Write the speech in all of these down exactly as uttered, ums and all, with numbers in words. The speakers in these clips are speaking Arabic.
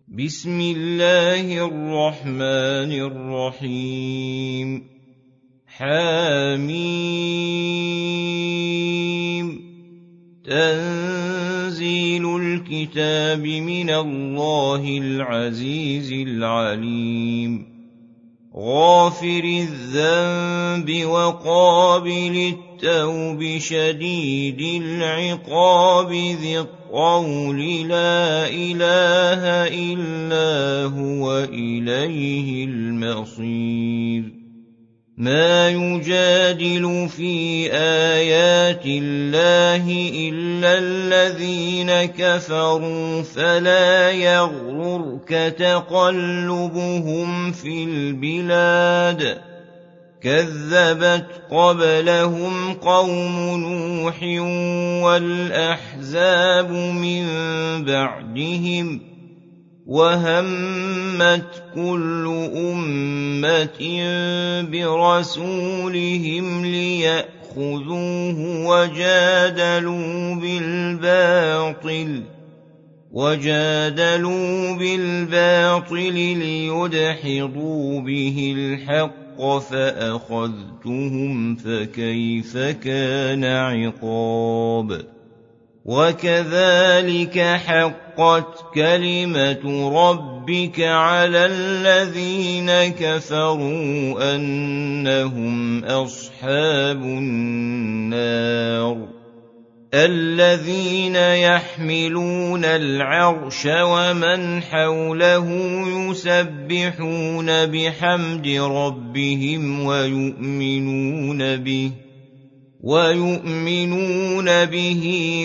بسم الله الرحمن الرحيم حميم تنزيل الكتاب من الله العزيز العليم غافر الذنب وقابل التوب شديد العقاب ذي الطول لا إله إلا هو إليه المصير ما يجادل في آيات الله إلا الذين كفروا فلا يغررك تقلبهم في البلاد كذبت قبلهم قوم نوح والأحزاب من بعدهم وهمت كل أمة برسولهم ليأخذوه وجادلوا بالباطل وجادلوا بالباطل ليدحضوا به الحق فأخذتهم فكيف كان عقاب وكذلك حقت كلمة ربك على الذين كفروا أنهم أصحاب النار الذين يحملون العرش ومن حوله يسبحون بحمد ربهم ويؤمنون به ويؤمنون به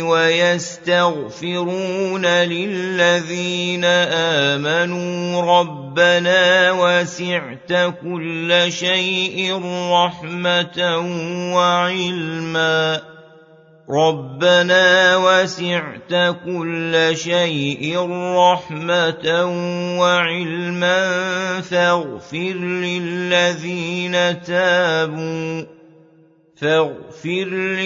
ويستغفرون للذين آمنوا ربنا وسعت كل شيء رحمة وعلما ربنا وسعت كل شيء رحمة وعلما فاغفر للذين تابوا فاغفر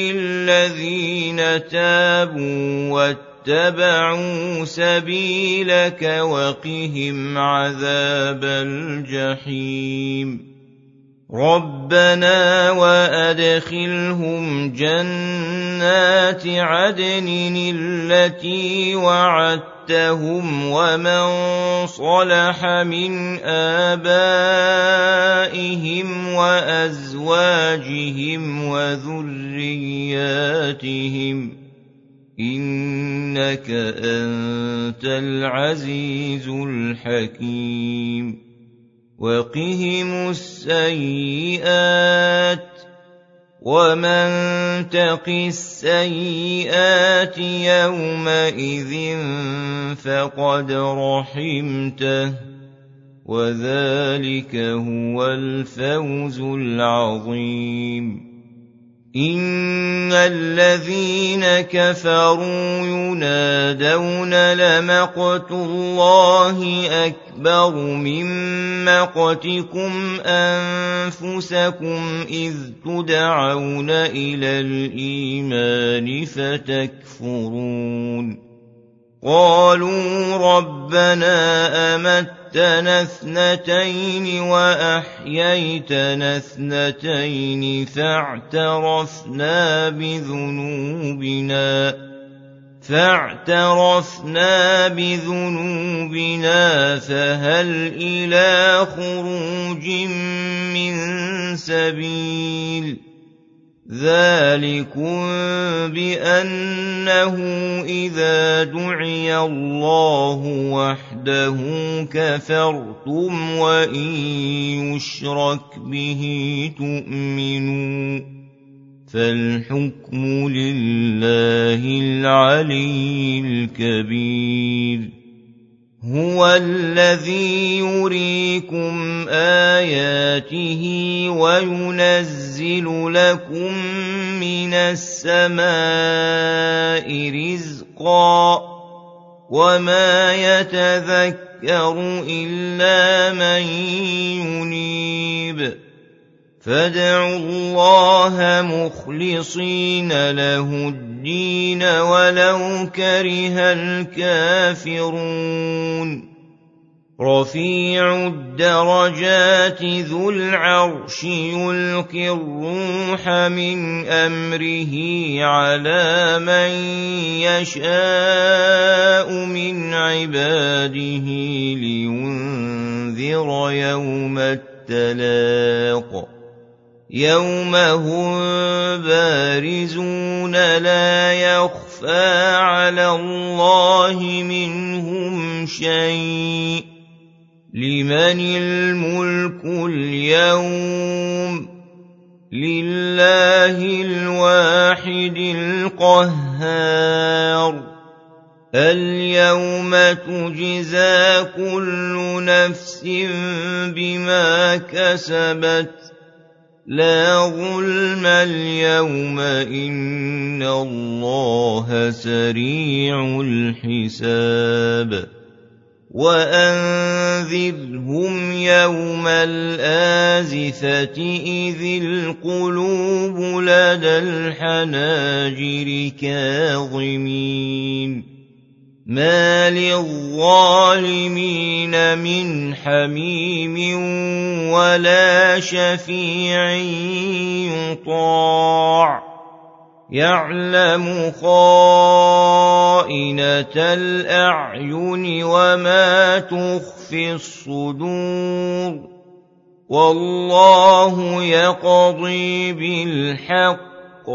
للذين تابوا واتبعوا سبيلك وقهم عذاب الجحيم ربنا وأدخلهم جنات عدن التي وعدتهم ومن صلح من آبائهم وأزواجهم وذرياتهم إنك أنت العزيز الحكيم وقهم السيئات ومن تق السيئات يومئذ فقد رحمته وذلك هو الفوز العظيم إن الذين كفروا ينادون لمقت الله أكبر من مقتكم أنفسكم إذ تدعون إلى الإيمان فتكفرون قالوا ربنا أمتنا اثنتين وأحييتنا اثنتين فاعترفنا بذنوبنا فاعترفنا بذنوبنا فهل إلى خروج من سبيل ذلكم بأنه إذا دعي الله وحده كفرتم وإن يشرك به تؤمنوا فالحكم لله العلي الكبير هو الذي يريكم آياته وينزل لكم من السماء رزقا وما يتذكر إلا من ينيب فادعوا الله مخلصين له الدين ولو كره الكافرون رفيع الدرجات ذو العرش يلقي الروح من أمره على من يشاء من عباده لينذر يوم التلاق يوم هم بارزون لا يخفى على الله منهم شيء لمن الملك اليوم لله الواحد القهار اليوم تجزى كل نفس بما كسبت لا ظلم اليوم إن الله سريع الحساب وأنذرهم يوم الآزفة إذ القلوب لدى الحناجر كاظمين ما للظالمين من حميم ولا شفيع يطاع يعلم خائنة الأعين وما تخفي الصدور والله يقضي بالحق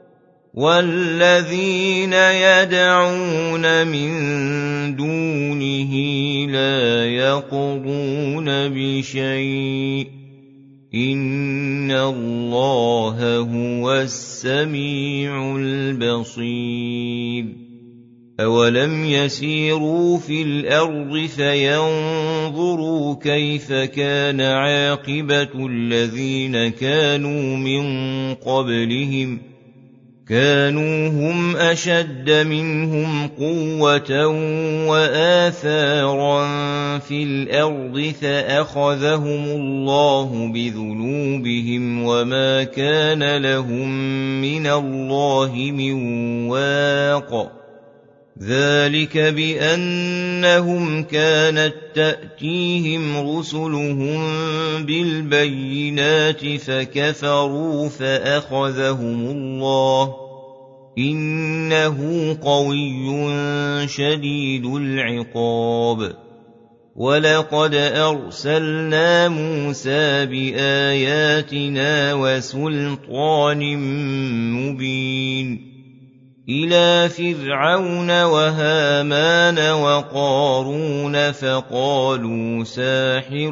والذين يدعون من دونه لا يقضون بشيء إن الله هو السميع البصير أولم يسيروا في الأرض فينظروا كيف كان عاقبة الذين كانوا من قبلهم كانوا هم أشد منهم قوة وآثارا في الأرض فأخذهم الله بذنوبهم وما كان لهم من الله من واق ذلك بأنهم كانت تأتيهم رسلهم بالبينات فكفروا فأخذهم الله إنه قوي شديد العقاب ولقد أرسلنا موسى بآياتنا وسلطان مبين إلى فرعون وهامان وقارون فقالوا ساحر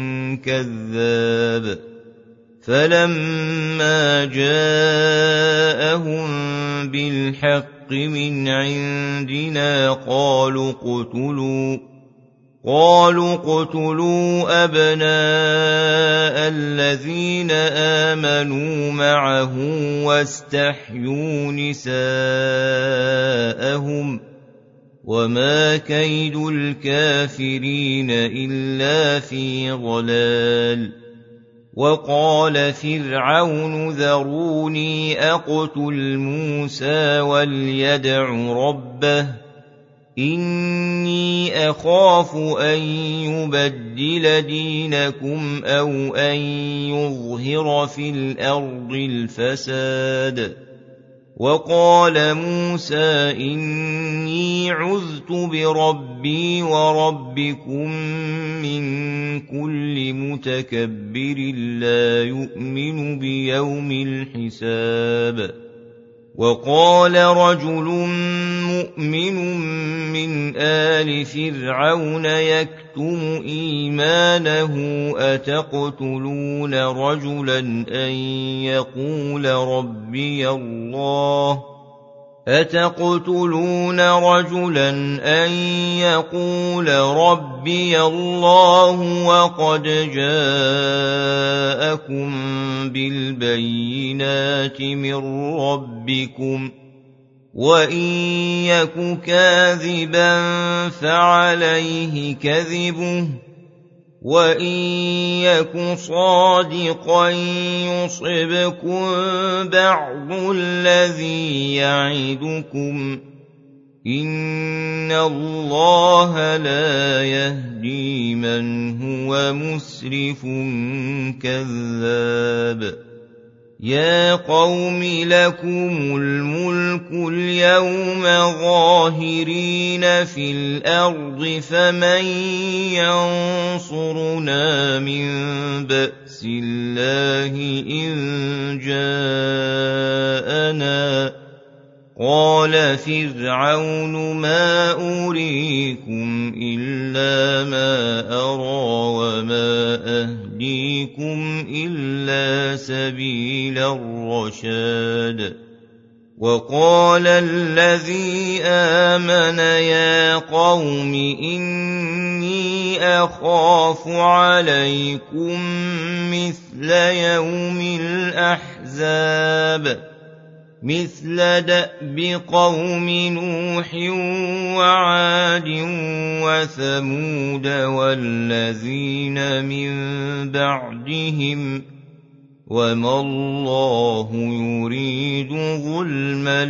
كذاب فلما جاءهم بالحق من عندنا قالوا اقتلوا قالوا اقتلوا أبناء الذين آمنوا معه واستحيوا نساءهم وما كيد الكافرين إلا في ضلال وقال فرعون ذروني أقتل موسى وليدع ربه إني أخاف أن يبدل دينكم أو أن يظهر في الأرض الفساد وقال موسى إني عذت بربي وربكم من كل متكبر لا يؤمن بيوم الحساب وقال رجل مؤمن من آل فرعون يكتم إيمانه أتقتلون رجلا أن يقول ربي الله أتقتلون رجلا أن يقول ربي الله وقد جاءكم بالبينات من ربكم وإن يك كاذبا فعليه كذبه وإن يك صادقا يصبكم بعض الذي يعدكم إِنَّ اللَّهَ لَا يَهْدِي مَنْ هُوَ مُسْرِفٌ كَذَّابٌ يَا قَوْمِ لَكُمُ الْمُلْكُ الْيَوْمَ ظَاهِرِينَ فِي الْأَرْضِ فَمَن يَنصُرُنَا مِن بَأْسِ اللَّهِ إِن جَاءَنَا قَالَ فِرْعَوْنُ مَا أُرِيكُمْ إِلَّا مَا أَرَىٰ وَمَا أَهْدِيكُمْ إِلَّا سَبِيلَ الرَّشَادِ وَقَالَ الَّذِي آمَنَ يَا قَوْمِ إِنِّي أَخَافُ عَلَيْكُم مِّثْلَ يَوْمِ الْأَحْزَابِ مثل دأب قوم نوح وعاد وثمود والذين من بعدهم وما الله يريد ظلما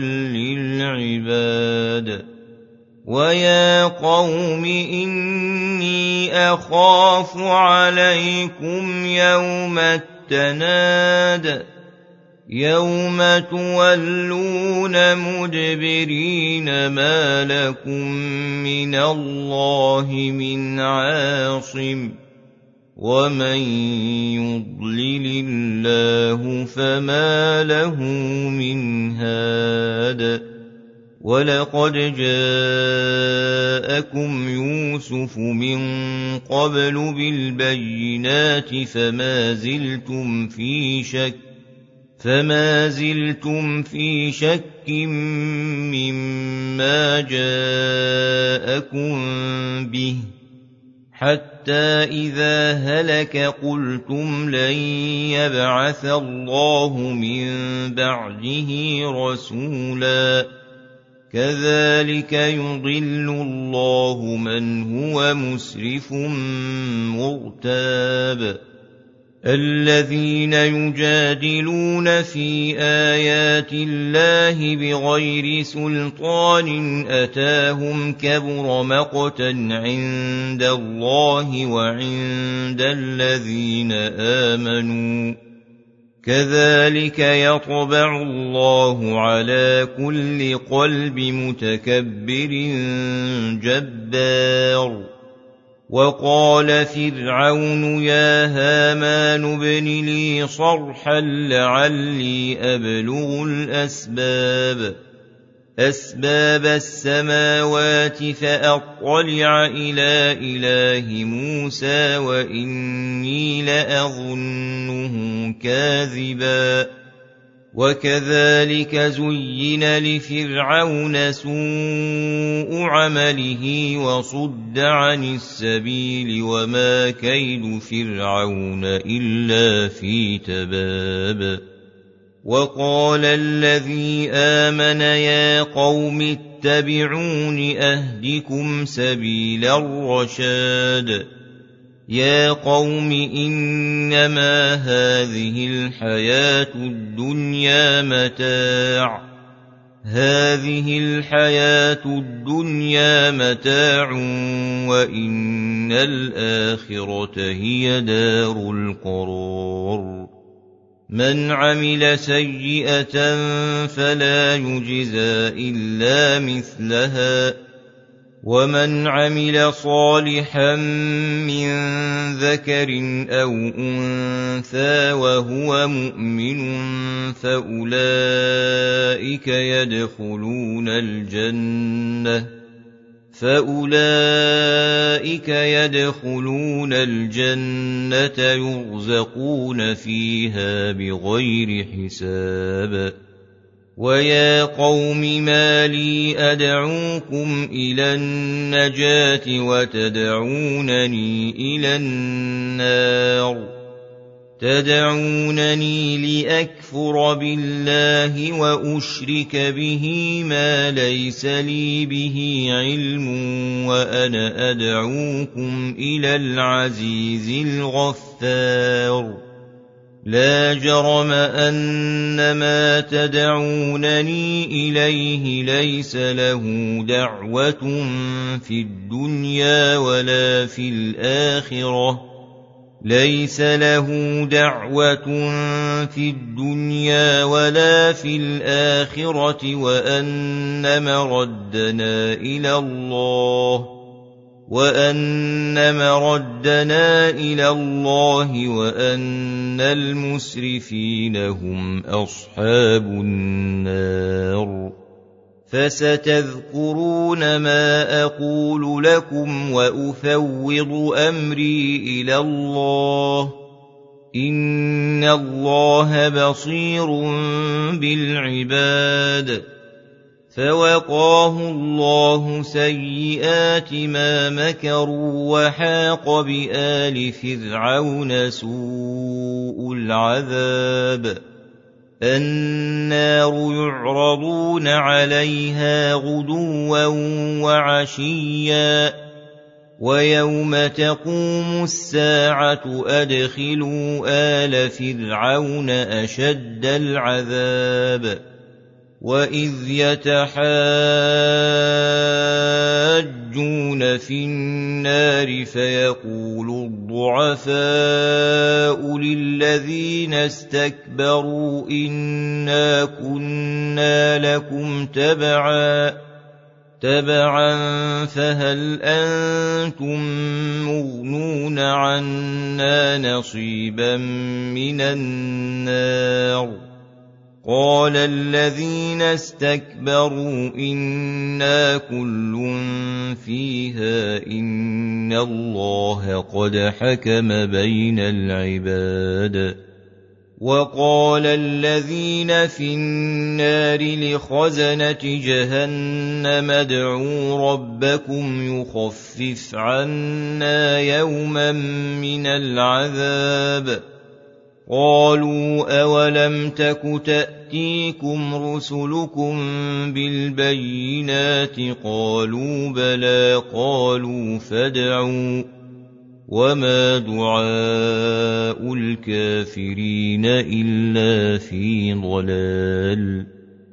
للعباد ويا قوم إني أخاف عليكم يوم التناد يَوْمَ تُوَلُّونَ مُدْبِرِينَ مَا لَكُم مِّنَ اللَّهِ مِنْ عَاصِمٍ وَمَن يُضْلِلِ اللَّهُ فَمَا لَهُ مِنْ هَادٍ وَلَقَدْ جَاءَكُمْ يُوسُفُ مِن قَبْلُ بِالْبَيِّنَاتِ فَمَا زِلْتُمْ فِي شَكٍّ فما زلتم في شك مما جاءكم به حتى إذا هلك قلتم لن يبعث الله من بعده رسولا كذلك يضل الله من هو مسرف مرتاب الذين يجادلون في آيات الله بغير سلطان أتاهم كبر مقتا عند الله وعند الذين آمنوا كذلك يطبع الله على كل قلب متكبر جبار وقال فرعون يا هامان ابن لي صرحا لعلي أبلغ الأسباب أسباب السماوات فأطلع إلى إله موسى وإني لأظنه كاذبا وكذلك زين لفرعون سوء عمله وصد عن السبيل وما كيد فرعون إلا في تباب وقال الذي آمن يا قوم اتبعون أهدكم سبيل الرشاد يا قوم إنما هذه الحياة الدنيا متاع هذه الحياة الدنيا متاع وإن الآخرة هي دار القرار من عمل سيئة فلا يجزى إلا مثلها ومن عمل صالحا من ذكر أو أنثى وهو مؤمن فأولئك يدخلون الجنة فأولئك يدخلون الجنة يرزقون فيها بغير حساب ويا قوم ما لي أدعوكم إلى النجاة وتدعونني إلى النار تدعونني لأكفر بالله وأشرك به ما ليس لي به علم وأنا أدعوكم إلى العزيز الغفار لا جرم أن ما تدعونني إليه ليس له دعوة في الدنيا ولا في الآخرة ليس له دعوة في الدنيا ولا في الآخرة وأن مردنا إلى الله وأن مردنا إلى الله وأن المسرفين هم أصحاب النار فستذكرون ما أقول لكم وأفوض أمري إلى الله إن الله بصير بالعباد فوقاه الله سيئات ما مكروا وحاق بآل فرعون سوء العذاب النار يعرضون عليها غدوا وعشيا ويوم تقوم الساعة أدخلوا آل فرعون أشد العذاب وإذ يتحاجون في النار فيقول الضعفاء للذين استكبروا إنا كنا لكم تبعا تبعا فهل أنتم مغنون عنا نصيبا من النار قال الذين استكبروا إنا كل فيها إن الله قد حكم بين العباد وقال الذين في النار لخزنة جهنم ادعوا ربكم يخفف عنا يوما من العذاب قالوا أولم تك تأتيكم رسلكم بالبينات قالوا بلى قالوا فادعوا وما دعاء الكافرين إلا في ضلال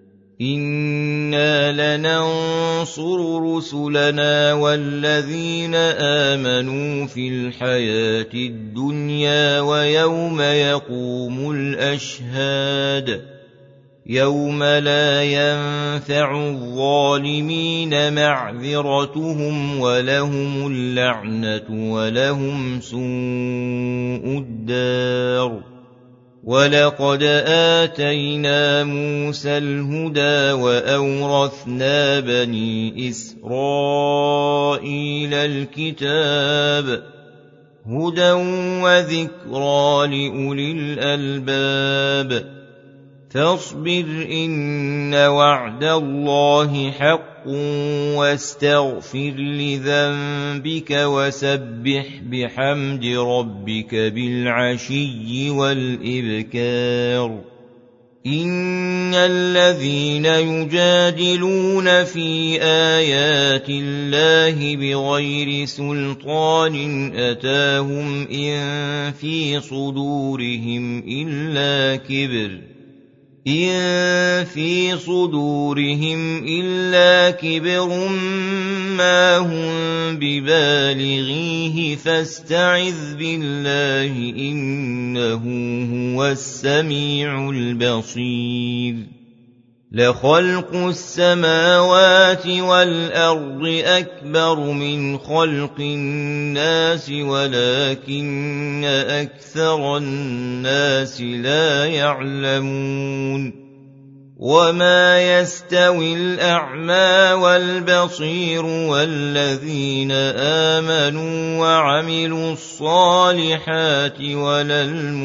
إنا لننصر رسلنا والذين آمنوا في الحياة الدنيا ويوم يقوم الأشهاد يوم لا ينفع الظالمين معذرتهم ولهم اللعنة ولهم سوء الدار ولقد آتينا موسى الهدى وأورثنا بني إسرائيل الكتاب هدى وذكرى لأولي الألباب فاصبر إن وعد الله حق واستغفر لذنبك وسبح بحمد ربك بالعشي والإبكار إن الذين يجادلون في آيات الله بغير سلطان أتاهم إن في صدورهم إلا كبر إن في صدورهم إلا كبر ما هم ببالغيه فاستعذ بالله إنه هو السميع البصير لخلق السماوات والأرض أكبر من خلق الناس ولكن أكثر الناس لا يعلمون وما يستوي الأعمى والبصير والذين آمنوا وعملوا الصالحات ولا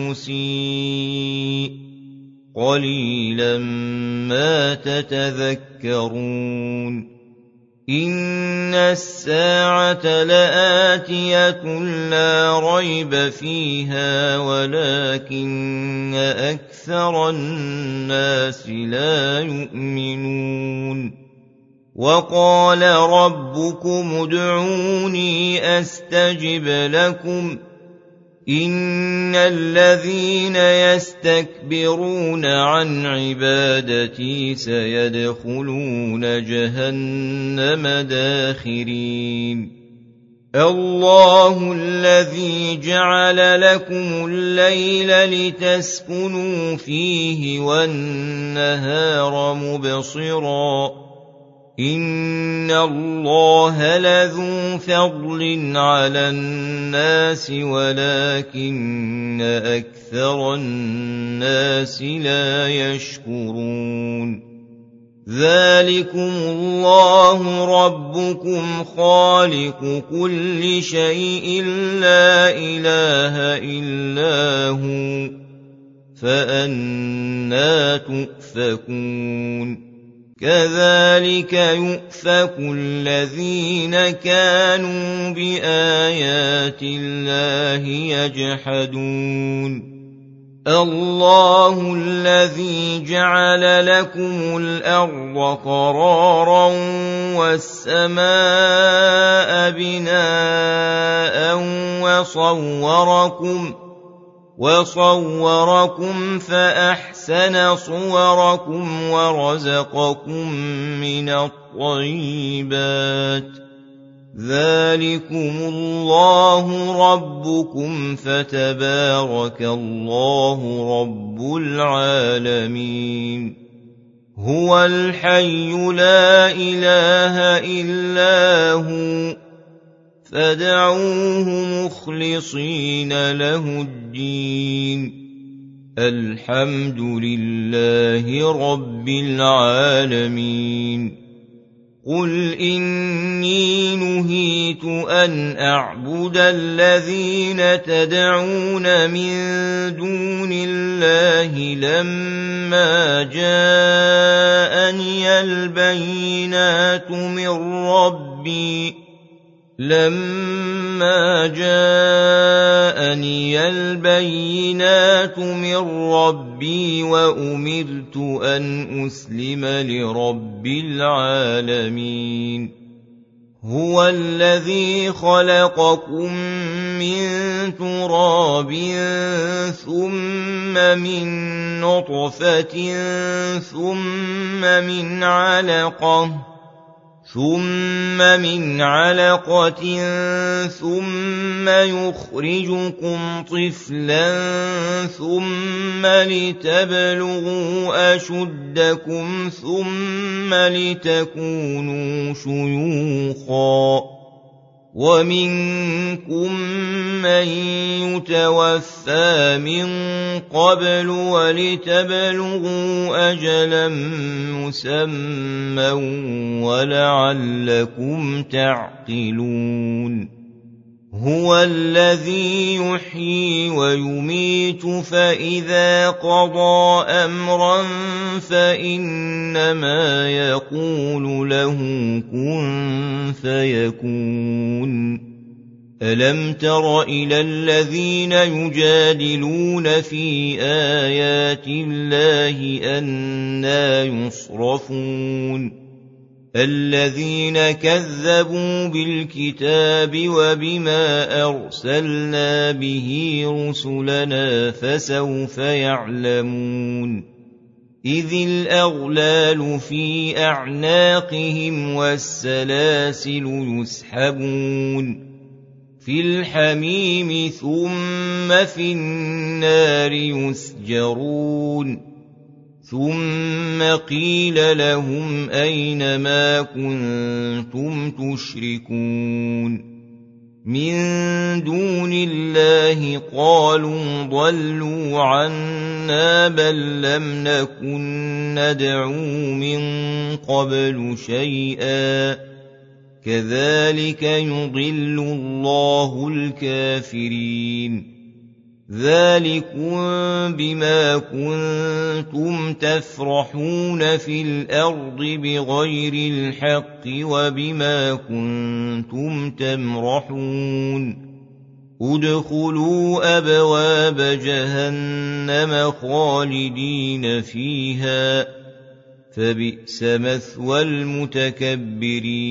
المسيء قليلا ما تتذكرون إن الساعة لآتية لا ريب فيها ولكن أكثر الناس لا يؤمنون وقال ربكم ادعوني أستجب لكم إن الذين يستكبرون عن عبادتي سيدخلون جهنم داخرين الله الذي جعل لكم الليل لتسكنوا فيه والنهار مبصرا إن الله لذو فضل على الناس ولكن أكثر الناس لا يشكرون ذلكم الله ربكم خالق كل شيء لا إله إلا هو فأنى تؤفكون كذلك يؤفك الذين كانوا بآيات الله يجحدون الله الذي جعل لكم الأرض قرارا والسماء بناء وصوركم وصوركم فأحسن صوركم ورزقكم من الطيبات ذلكم الله ربكم فتبارك الله رب العالمين هو الحي لا إله إلا هو فادعوه مخلصين له الدين الحمد لله رب العالمين قل إني نهيت أن أعبد الذين تدعون من دون الله لما جاءني البينات من ربي لما جاءني البينات من ربي وأمرت أن أسلم لرب العالمين هو الذي خلقكم من تراب ثم من نطفة ثم من علقة ثم من علقة ثم يخرجكم طفلا ثم لتبلغوا أشدكم ثم لتكونوا شيوخا ومنكم من يتوفى من قبل ولتبلغوا أجلا مسمى ولعلكم تعقلون هو الذي يحيي ويميت فإذا قضى أمرا فإنما يقول له كن فيكون ألم تر إلى الذين يجادلون في آيات الله أنى يصرفون الذين كذبوا بالكتاب وبما أرسلنا به رسلنا فسوف يعلمون إذ الأغلال في أعناقهم والسلاسل يسحبون في الحميم ثم في النار يسجرون ثم قيل لهم أين ما كنتم تشركون من دون الله قالوا ضلوا عنا بل لم نكن ندعو من قبل شيئا كذلك يضل الله الكافرين ذلكم بما كنتم تفرحون في الأرض بغير الحق وبما كنتم تمرحون ادخلوا أبواب جهنم خالدين فيها فبئس مثوى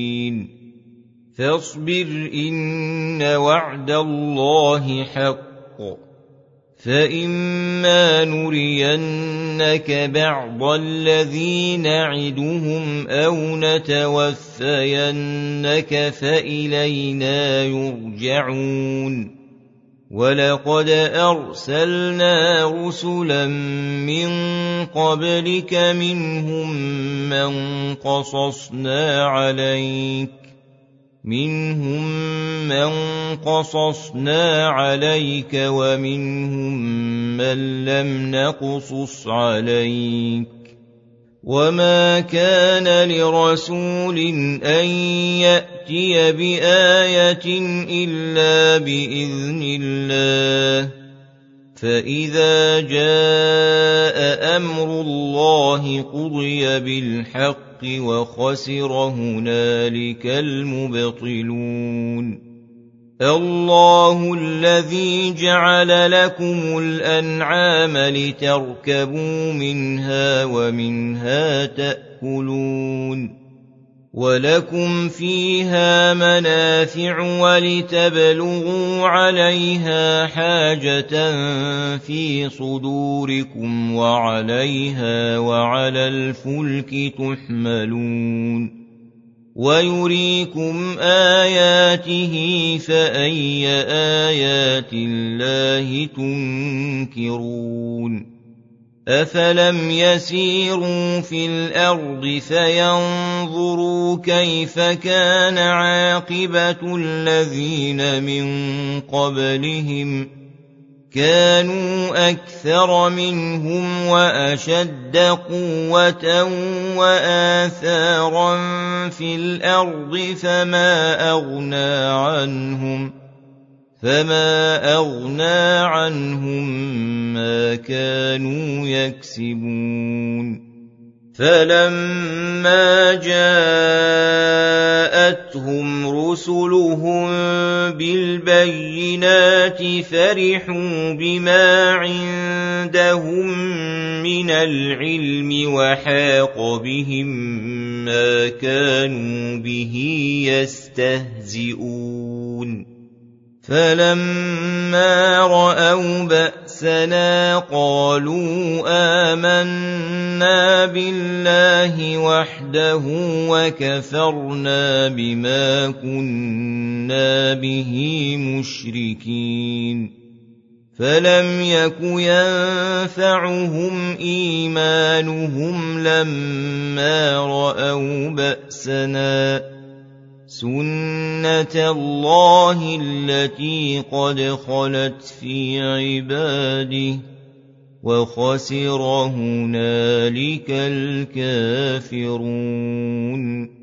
المتكبرين فاصبر إن وعد الله حق فإما نرينك بعض الذي نعدهم أو نتوفينك فإلينا يرجعون ولقد أرسلنا رسلا من قبلك منهم من قصصنا عليك منهم من قصصنا عليك ومنهم من لم نقصص عليك وما كان لرسول أن يأتي بآية إلا بإذن الله فإذا جاء أمر الله قضي بالحق وخسر هنالك المبطلون الله الذي جعل لكم الأنعام لتركبوا منها ومنها تأكلون ولكم فيها منافع ولتبلغوا عليها حاجة في صدوركم وعليها وعلى الفلك تحملون ويريكم آياته فأي آيات الله تنكرون أفلم يسيروا في الأرض فينظروا كيف كان عاقبة الذين من قبلهم كانوا أكثر منهم وأشد قوة وآثارا في الأرض فما أغنى عنهم فما أغنى عنهم ما كانوا يكسبون فلما جاءتهم رسلهم بالبينات فرحوا بما عندهم من العلم وحاق بهم ما كانوا به يستهزئون فلما رأوا بأسنا قالوا آمنا بالله وحده وكفرنا بما كنا به مشركين فلم يك ينفعهم إيمانهم لما رأوا بأسنا سنة الله التي قد خلت في عباده وخسر هنالك الكافرون